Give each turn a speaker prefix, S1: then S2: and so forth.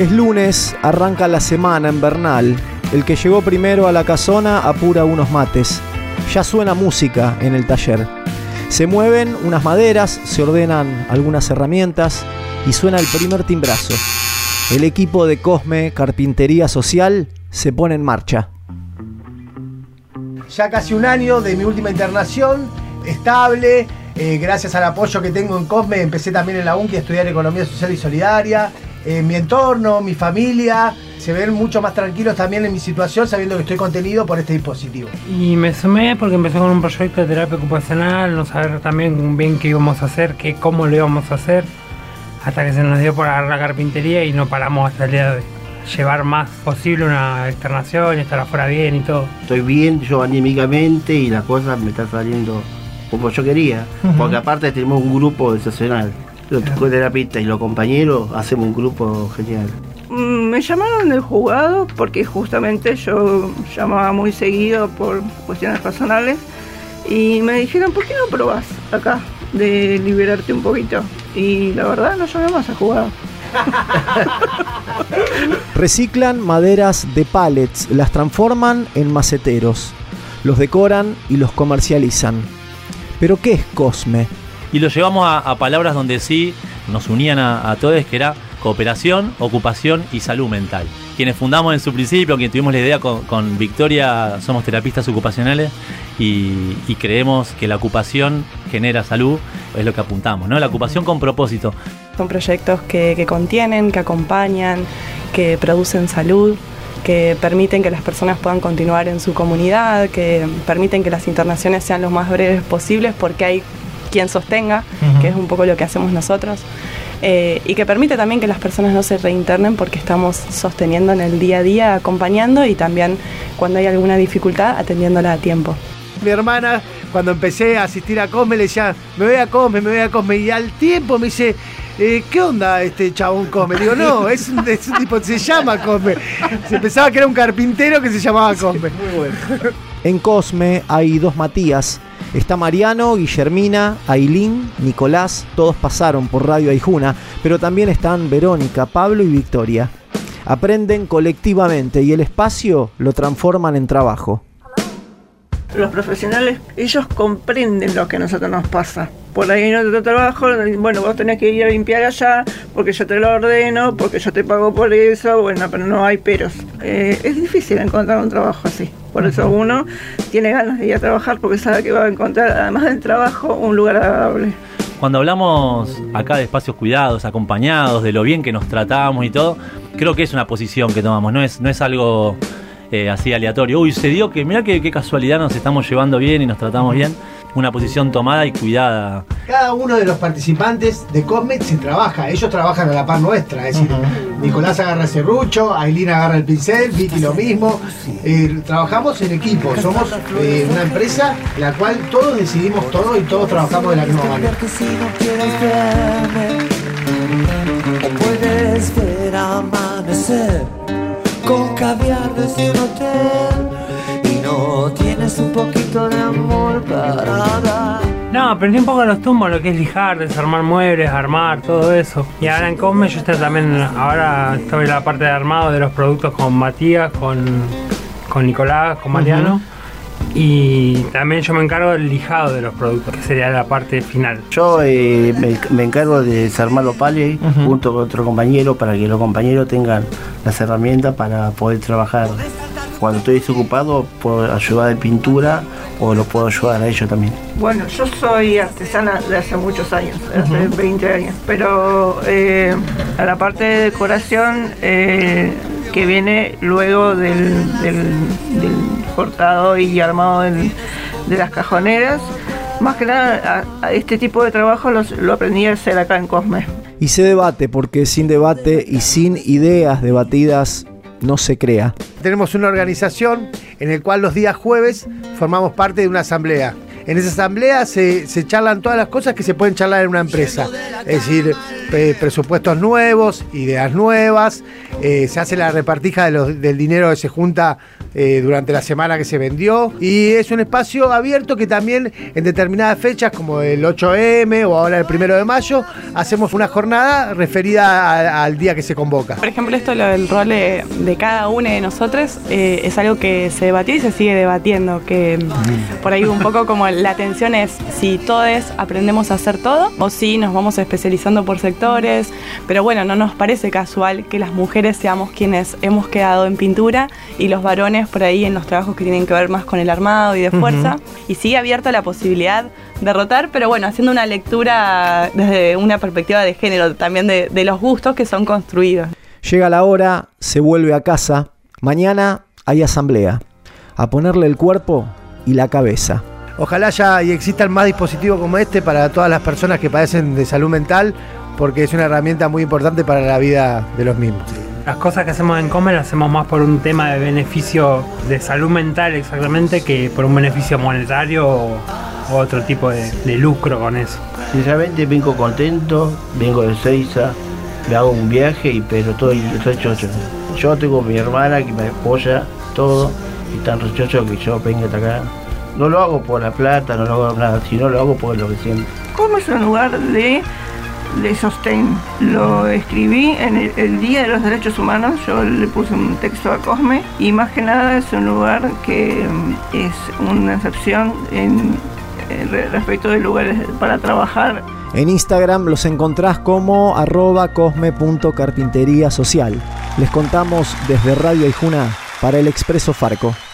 S1: Es lunes, arranca la semana en Bernal. El que llegó primero a la casona apura unos mates. Ya suena música en el taller. Se mueven unas maderas, se ordenan algunas herramientas y suena el primer timbrazo. El equipo de Cosme Carpintería Social se pone en marcha.
S2: Ya casi un año de mi última internación, estable. Gracias al apoyo que tengo en Cosme, empecé también en la UNCI a estudiar Economía Social y Solidaria. Mi entorno, mi familia, se ven mucho más tranquilos también en mi situación, sabiendo que estoy contenido por este dispositivo.
S3: Y me sumé porque empecé con un proyecto de terapia ocupacional, no saber también bien qué íbamos a hacer, cómo lo íbamos a hacer, hasta que se nos dio por agarrar la carpintería y no paramos hasta el día de hoy. Llevar más posible una externación y estar afuera bien y todo.
S4: Estoy bien yo anímicamente y las cosas me están saliendo como yo quería, porque aparte tenemos un grupo excepcional. Los terapistas y los compañeros hacemos un grupo genial.
S5: Me llamaron del juzgado porque justamente yo llamaba muy seguido por cuestiones personales y me dijeron, ¿por qué no probás acá de liberarte un poquito? Y la verdad no llamé más al juzgado.
S1: Reciclan maderas de pallets, las transforman en maceteros, los decoran y los comercializan. ¿Pero qué es Cosme?
S6: Y lo llevamos a palabras donde sí nos unían a todos, que era cooperación, ocupación y salud mental. Quienes fundamos en su principio, quienes tuvimos la idea con Victoria, somos terapistas ocupacionales y creemos que la ocupación genera salud, es lo que apuntamos, ¿no? La ocupación con propósito.
S7: Son proyectos que contienen, que acompañan, que producen salud, que permiten que las personas puedan continuar en su comunidad, que permiten que las internaciones sean lo más breves posibles porque hay quien sostenga, que es un poco lo que hacemos nosotros, y que permite también que las personas no se reinternen porque estamos sosteniendo en el día a día, acompañando y también cuando hay alguna dificultad atendiéndola a tiempo.
S2: Mi hermana, cuando empecé a asistir a Cosme, le decía, me voy a Cosme, y al tiempo me dice, ¿qué onda este chabón Cosme? Digo, no, es un tipo, se llama Cosme. Se pensaba que era un carpintero que se llamaba Cosme. Muy bueno.
S1: En Cosme hay dos Matías. Está Mariano, Guillermina, Ailín, Nicolás, todos pasaron por Radio Aijuna, pero también están Verónica, Pablo y Victoria. Aprenden colectivamente y el espacio lo transforman en trabajo.
S5: Los profesionales, ellos comprenden lo que a nosotros nos pasa. Por ahí en otro trabajo, bueno, vos tenés que ir a limpiar allá, porque yo te lo ordeno, porque yo te pago por eso, bueno, pero no hay peros. Es difícil encontrar un trabajo así. Por eso uno tiene ganas de ir a trabajar porque sabe que va a encontrar, además del trabajo, un lugar agradable.
S6: Cuando hablamos acá de espacios cuidados, acompañados, de lo bien que nos tratamos y todo, creo que es una posición que tomamos, no es algo así aleatorio. Uy, se dio que mirá qué casualidad nos estamos llevando bien y nos tratamos bien. Una posición tomada y cuidada.
S2: Cada uno de los participantes de Cosme se trabaja, ellos trabajan a la par nuestra, es decir, Nicolás agarra el serrucho, Ailín agarra el pincel, Vicky lo mismo. Trabajamos en equipo, somos una empresa en la cual todos decidimos todo y todos trabajamos de la misma manera.
S8: Si no quieres verme, o puedes ver amanecer con caviar desde un hotel y no tienes un poquito de amor para dar.
S3: No, aprendí un poco de los tumbos, lo que es lijar, desarmar muebles, armar, todo eso. Y ahora en Cosme yo estoy también, ahora estoy en la parte de armado de los productos con Matías, con Nicolás, con Mariano. Y también yo me encargo del lijado de los productos, que sería la parte final.
S4: Yo me encargo de desarmar los pallets junto con otro compañero para que los compañeros tengan las herramientas para poder trabajar. Cuando estoy desocupado puedo ayudar en pintura o los puedo ayudar a ellos también.
S5: Bueno, yo soy artesana de hace muchos años, hace 20 años, pero a la parte de decoración que viene luego del cortado y armado de las cajoneras, más que nada a este tipo de trabajo lo aprendí a hacer acá en Cosme.
S1: Y se debate, porque sin debate y sin ideas debatidas no se crea.
S2: Tenemos una organización en la cual los días jueves formamos parte de una asamblea. En esa asamblea se charlan todas las cosas que se pueden charlar en una empresa. Es decir, presupuestos nuevos, ideas nuevas, se hace la repartija del dinero que se junta durante la semana que se vendió. Y es un espacio abierto que también en determinadas fechas, como el 8M o ahora el 1 de mayo, hacemos una jornada referida al día que se convoca.
S7: Por ejemplo, esto del rol de cada uno de nosotros es algo que se debatió y se sigue debatiendo, que por ahí un poco como la tensión es si todos aprendemos a hacer todo o si nos vamos especializando por sectores, pero bueno, no nos parece casual que las mujeres seamos quienes hemos quedado en pintura y los varones por ahí en los trabajos que tienen que ver más con el armado y de fuerza, y sigue abierta la posibilidad de rotar, pero bueno, haciendo una lectura desde una perspectiva de género, también de los gustos que son construidos.
S1: Llega la hora, se vuelve a casa, mañana hay asamblea, a ponerle el cuerpo y la cabeza.
S2: Ojalá ya y existan más dispositivos como este para todas las personas que padecen de salud mental, porque es una herramienta muy importante para la vida de los mismos.
S3: Las cosas que hacemos en Cosme las hacemos más por un tema de beneficio de salud mental exactamente que por un beneficio monetario o otro tipo de lucro con eso.
S4: Sinceramente vengo contento, vengo de Seiza, me hago un viaje, pero todo estoy chocho. Yo tengo mi hermana que me apoya todo, y tan rechocho que yo venga hasta acá. No lo hago por la plata, no lo hago por nada, sino lo hago por lo que siento.
S5: Cosme es un lugar de sostén. Lo escribí en el Día de los Derechos Humanos, yo le puse un texto a Cosme, y más que nada es un lugar que es una excepción respecto de lugares para trabajar.
S1: En Instagram los encontrás como @cosme.carpintería social. Les contamos desde Radio Aijuna para el Expreso Farco.